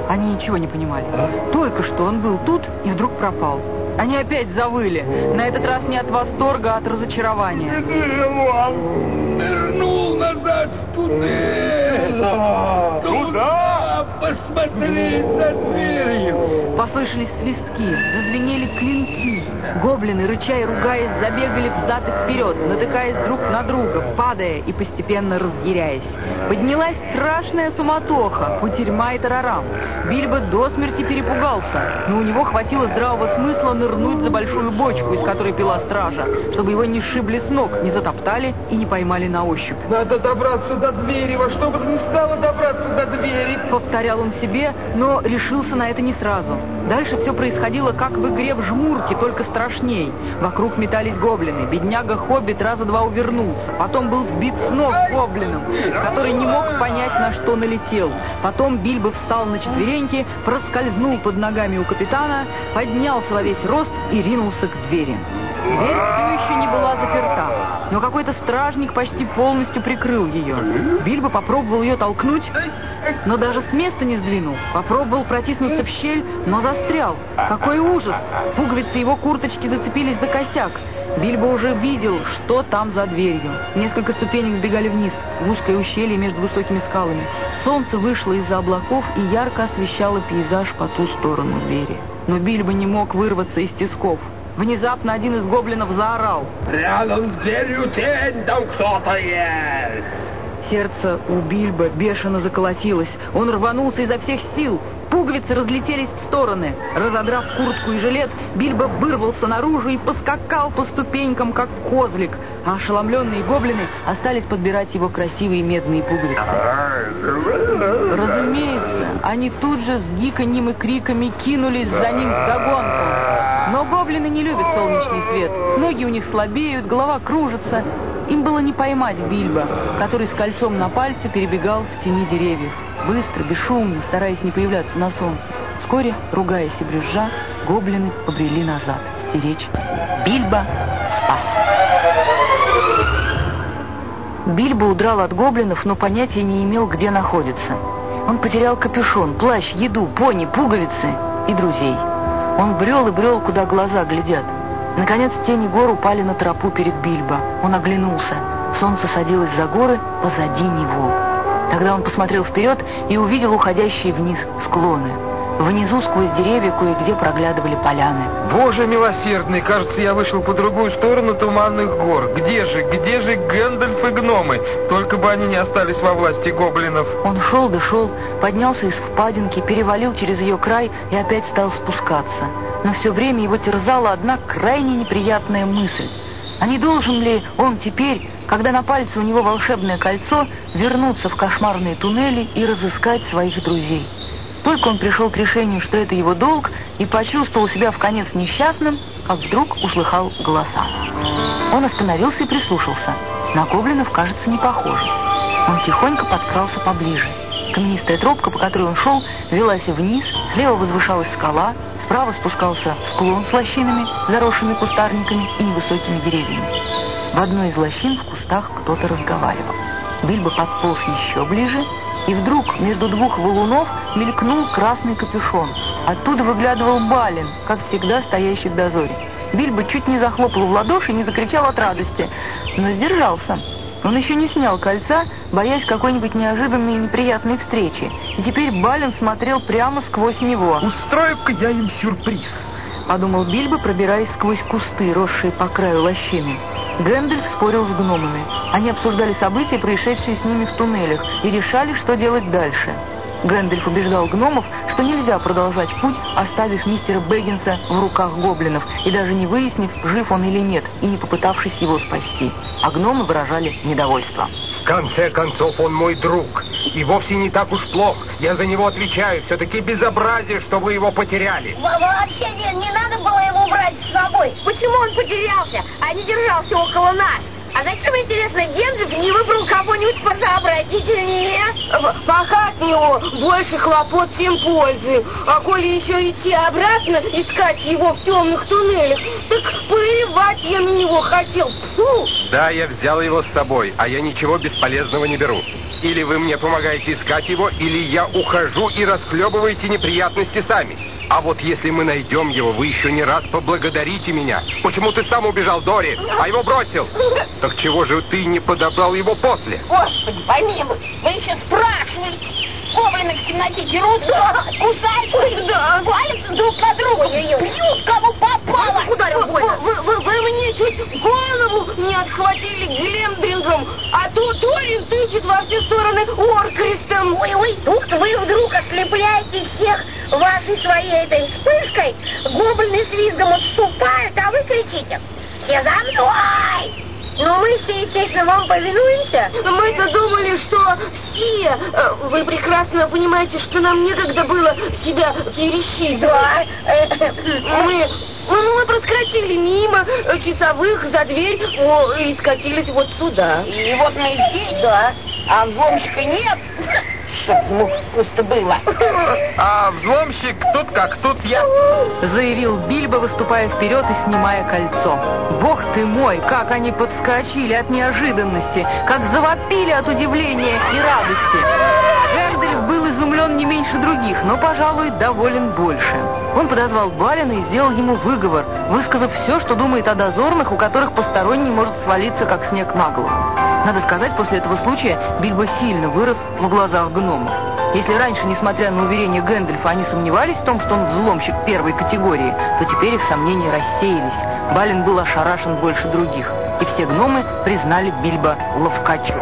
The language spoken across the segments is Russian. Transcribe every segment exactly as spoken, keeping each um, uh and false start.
Они ничего не понимали. Только что он был тут и вдруг пропал. Они опять завыли. На этот раз не от восторга, а от разочарования. Вернул назад в туннель. Туда посмотреть за дверью. Послышались свистки, зазвенели клинки. Гоблины, рыча и ругаясь, забегали взад и вперед, натыкаясь друг на друга, падая и постепенно разъяряясь. Поднялась страшная суматоха, кутерьма и тарарам. Бильбо до смерти перепугался, но у него хватило здравого смысла нырнуть за большую бочку, из которой пила стража, чтобы его не сшибли с ног, не затоптали и не поймали на ощупь. Надо добраться до двери, во что бы то ни стало добраться до двери. Повторял он себе, но решился на это не сразу. Дальше все происходило, как в игре в жмурки, только страшней. Вокруг метались гоблины. Бедняга-хоббит раза два увернулся. Потом был сбит с ног гоблином, который не мог понять, на что налетел. Потом Бильбо встал на четвереньки, проскользнул под ногами у капитана, поднялся во весь рост и ринулся к двери. Дверь все еще не была заперта, но какой-то стражник почти полностью прикрыл ее. Бильбо попробовал ее толкнуть, но даже с места не сдвинул. Попробовал протиснуться в щель, но застрял. Какой ужас! Пуговицы его курточки зацепились за косяк. Бильбо уже видел, что там за дверью. Несколько ступенек сбегали вниз, в узкое ущелье между высокими скалами. Солнце вышло из-за облаков и ярко освещало пейзаж по ту сторону двери. Но Бильбо не мог вырваться из тисков. Внезапно один из гоблинов заорал: «Рядом с дверью тень, там кто-то есть!» Сердце у Бильбо бешено заколотилось. Он рванулся изо всех сил. Пуговицы разлетелись в стороны. Разодрав куртку и жилет, Бильбо вырвался наружу и поскакал по ступенькам, как козлик. А ошеломленные гоблины остались подбирать его красивые медные пуговицы. Разумеется, они тут же с гиканьем и криками кинулись за ним вдогонку. Но гоблины не любят солнечный свет. Ноги у них слабеют, голова кружится. Им было не поймать Бильбо, который с кольцом на пальце перебегал в тени деревьев. Быстро, бесшумно, стараясь не появляться на солнце. Вскоре, ругаясь и брюзжа, гоблины побрели назад, стеречь. Бильбо спас. Бильбо удрал от гоблинов, но понятия не имел, где находится. Он потерял капюшон, плащ, еду, пони, пуговицы и друзей. Он брел и брел, куда глаза глядят. Наконец тени гор упали на тропу перед Бильбо. Он оглянулся. Солнце садилось за горы позади него. Тогда он посмотрел вперед и увидел уходящие вниз склоны. Внизу сквозь деревья кое-где проглядывали поляны. Боже милосердный, кажется, я вышел по другую сторону туманных гор. Где же, где же Гэндальф и гномы? Только бы они не остались во власти гоблинов. Он шел да шел, поднялся из впадинки, перевалил через ее край и опять стал спускаться. Но все время его терзала одна крайне неприятная мысль. А не должен ли он теперь, когда на пальце у него волшебное кольцо, вернуться в кошмарные туннели и разыскать своих друзей? Только он пришел к решению, что это его долг, и почувствовал себя вконец несчастным, как вдруг услыхал голоса. Он остановился и прислушался. На гоблинов, кажется, не похоже. Он тихонько подкрался поближе. Каменистая тропка, по которой он шел, велась вниз, слева возвышалась скала, справа спускался склон с лощинами, заросшими кустарниками и невысокими деревьями. В одной из лощин в кустах кто-то разговаривал. Бильбо подполз еще ближе, и вдруг между двух валунов мелькнул красный капюшон. Оттуда выглядывал Балин, как всегда стоящий в дозоре. Бильбо чуть не захлопал в ладоши и не закричал от радости, но сдержался. Он еще не снял кольца, боясь какой-нибудь неожиданной и неприятной встречи. И теперь Балин смотрел прямо сквозь него. «Устрою-ка я им сюрприз», — подумал Бильбо, пробираясь сквозь кусты, росшие по краю лощины. Гэндальф спорил с гномами. Они обсуждали события, происшедшие с ними в туннелях, и решали, что делать дальше. Гэндальф убеждал гномов, что нельзя продолжать путь, оставив мистера Бэггинса в руках гоблинов, и даже не выяснив, жив он или нет, и не попытавшись его спасти. А гномы выражали недовольство. В конце концов, он мой друг, и вовсе не так уж плох. Я за него отвечаю. Все-таки безобразие, что вы его потеряли. Вообще не, не надо было его брать с собой. Почему он потерялся, а не держался около нас? А зачем, интересно, Гендальф не выбрал кого-нибудь посообразительнее? пока от него больше хлопот, тем пользы. А коли еще идти обратно, искать его в темных туннелях, так плевать я на него хотел. Фу! Да, я взял его с собой, а я ничего бесполезного не беру. Или вы мне помогаете искать его, или я ухожу и расхлебываете неприятности сами. А вот если мы найдем его, вы еще не раз поблагодарите меня. Почему ты сам убежал, Дори, а его бросил? Так чего же ты не подобрал его после? Господи, помилуй, вы еще спрашиваете. Гоблины в темноте дерутся, кусаются, да, валятся друг на друга, бьют кому попало. Ударил больно. Вы, вы, вы мне чуть голову не отхватили глемдрингом, а то Торин тычет во все стороны оркрестом. Ой-ой, тут вы вдруг ослепляете всех вашей своей этой вспышкой, гоблины с визгом отступают, а вы кричите: «Все за мной!» Но мы все, естественно, вам повинуемся. Мы-то думали, что все... Вы прекрасно понимаете, что нам некогда было себя пересчитывать. Да. Мы, ну, мы проскочили мимо часовых за дверь о, и скатились вот сюда. И вот мы здесь, да. А взломщика нет. Чтоб ему пусто было. А взломщик тут как тут я. Заявил Бильбо, выступая вперед и снимая кольцо. Бог ты мой, как они подскочили от неожиданности, как завопили от удивления и радости. Гэндальф был изумлен не меньше других, но, пожалуй, доволен больше. Он подозвал Балина и сделал ему выговор, высказав все, что думает о дозорных, у которых посторонний может свалиться, как снег на голову. Надо сказать, после этого случая Бильбо сильно вырос в глазах гномов. Если раньше, несмотря на уверение Гэндальфа, они сомневались в том, что он взломщик первой категории, то теперь их сомнения рассеялись. Балин был ошарашен больше других, и все гномы признали Бильбо ловкачом.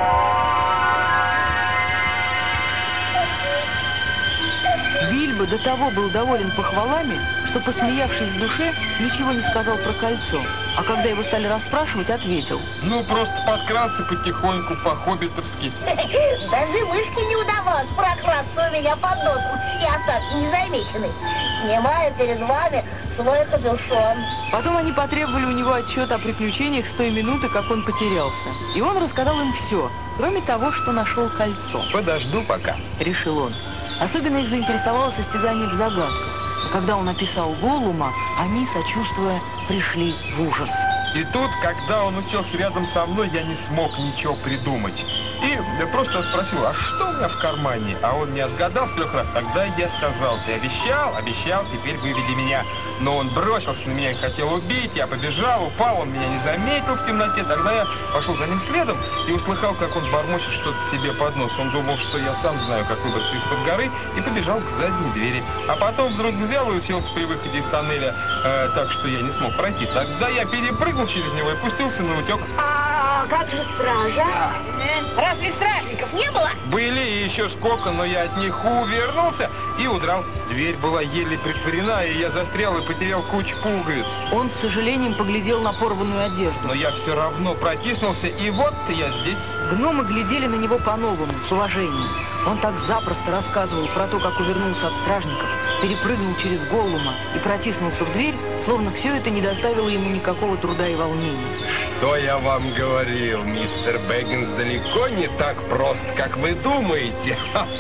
Бильбо до того был доволен похвалами, что, посмеявшись в душе, ничего не сказал про кольцо. А когда его стали расспрашивать, ответил: Ну, просто подкрался потихоньку, по-хоббитовски. Даже мышке не удавалось прокрасться у меня под носом и остаться незамеченной. Снимаю перед вами свой капюшон. Потом они потребовали у него отчет о приключениях с той минуты, как он потерялся. И он рассказал им все, кроме того, что нашел кольцо. Подожду пока, Решил он. Особенно их заинтересовало состязание в загадках. А когда он описал Голлума, они, сочувствуя, пришли в ужас. И тут, когда он уселся рядом со мной, я не смог ничего придумать. И просто спросил, а что у меня в кармане? А он не отгадал в трех раз. Тогда я сказал: ты обещал, обещал, теперь выведи меня. Но он бросился на меня и хотел убить. Я побежал, упал, он меня не заметил в темноте. Тогда я пошел за ним следом и услыхал, как он бормочет что-то себе под нос. Он думал, что я сам знаю, как выбраться из-под горы, и побежал к задней двери. А потом вдруг взял и уселся при выходе из тоннеля, э, так что я не смог пройти. Тогда я перепрыгнул через него и пустился на утек. А как же стража? Разве стражников не было? Были и еще сколько, но я от них увернулся и удрал. Дверь была еле притворена, и я застрял и потерял кучу пуговиц. Он с сожалением поглядел на порванную одежду. Но я все равно протиснулся, и вот я здесь. Гномы глядели на него по-новому, с уважением. Он так запросто рассказывал про то, как увернулся от стражников, перепрыгнул через Голлума и протиснулся в дверь, словно все это не доставило ему никакого труда и волнения. Что я вам говорил, мистер Бэггинс далеко не так прост, как вы думаете.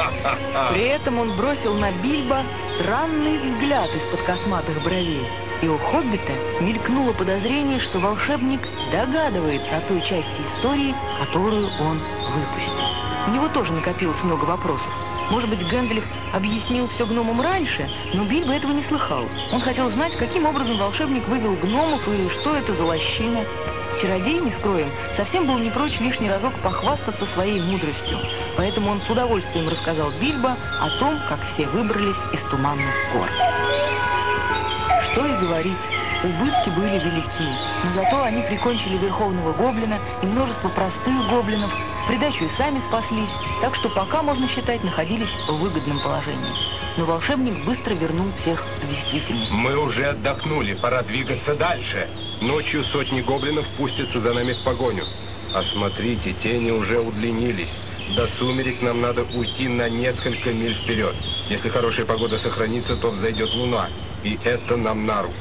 При этом он бросил на Бильбо странный взгляд из-под косматых бровей. И у Хоббита мелькнуло подозрение, что волшебник догадывается о той части истории, которую он выпустил. У него тоже накопилось много вопросов. Может быть, Гэндальф объяснил все гномам раньше, но Бильбо этого не слыхал. Он хотел знать, каким образом волшебник вывел гномов и что это за лощина. Чародей, не скроем, совсем был не прочь лишний разок похвастаться своей мудростью. Поэтому он с удовольствием рассказал Бильбо о том, как все выбрались из туманных гор. Что и говорить, убытки были велики, но зато они прикончили верховного гоблина и множество простых гоблинов, в придачу и сами спаслись, так что пока, можно считать, находились в выгодном положении. Но волшебник быстро вернул всех в действительность. Мы уже отдохнули, пора двигаться дальше. Ночью сотни гоблинов пустятся за нами в погоню. А смотрите, тени уже удлинились. До сумерек нам надо уйти на несколько миль вперед. Если хорошая погода сохранится, то взойдет луна. И это нам на руку.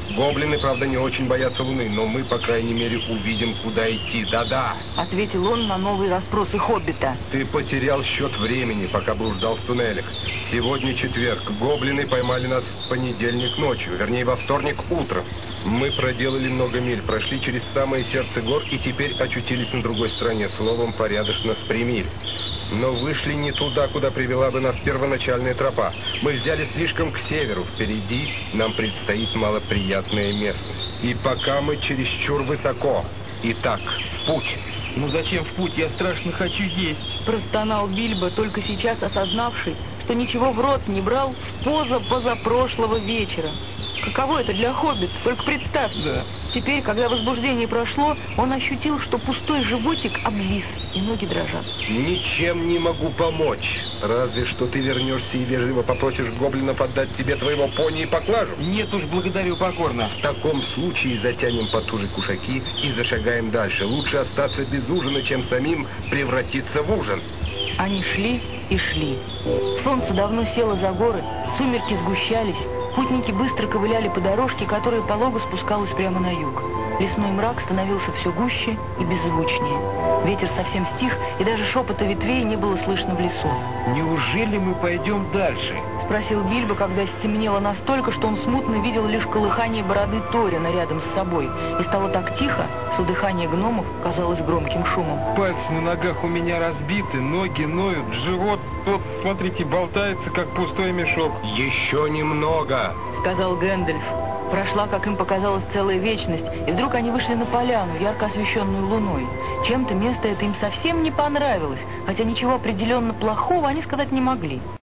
Гоблины, правда, не очень боятся Луны, но мы, по крайней мере, увидим, куда идти. Да-да. Ответил он на новые расспросы Хоббита. Ты потерял счет времени, пока блуждал в туннелях. Сегодня четверг. Гоблины поймали нас в понедельник ночью, вернее, во вторник утром. Мы проделали много миль, прошли через самое сердце гор и теперь очутились на другой стороне. Словом, порядочно спрямили. Но вышли не туда, куда привела бы нас первоначальная тропа. Мы взяли слишком к северу. Впереди нам предстоит малоприятная местность. И пока мы чересчур высоко. Итак, в путь. Ну зачем в путь? Я страшно хочу есть. Простонал Бильбо, только сейчас осознавший, что ничего в рот не брал с поза позапрошлого вечера. Каково это для хоббита? Только представьте. Да. Теперь, когда возбуждение прошло, он ощутил, что пустой животик обвис, и ноги дрожат. Ничем не могу помочь. Разве что ты вернешься и вежливо попросишь гоблинов отдать тебе твоего пони и поклажу. Нет уж, благодарю покорно. В таком случае затянем потуже кушаки и зашагаем дальше. Лучше остаться без ужина, чем самим превратиться в ужин. Они шли и шли. Солнце давно село за горы, сумерки сгущались. Путники быстро ковыляли по дорожке, которая полого спускалась прямо на юг. Лесной мрак становился все гуще и беззвучнее. Ветер совсем стих, и даже шепота ветвей не было слышно в лесу. Неужели мы пойдем дальше? Спросил Бильбо, когда стемнело настолько, что он смутно видел лишь колыхание бороды Торина рядом с собой. И стало так тихо, что дыхание гномов казалось громким шумом. Пальцы на ногах у меня разбиты, ноги ноют, живот тот, смотрите, болтается, как пустой мешок. Еще немного, сказал Гэндальф. Прошла, как им показалось, целая вечность, и вдруг они вышли на поляну, ярко освещенную луной. Чем-то место это им совсем не понравилось, хотя ничего определенно плохого они сказать не могли.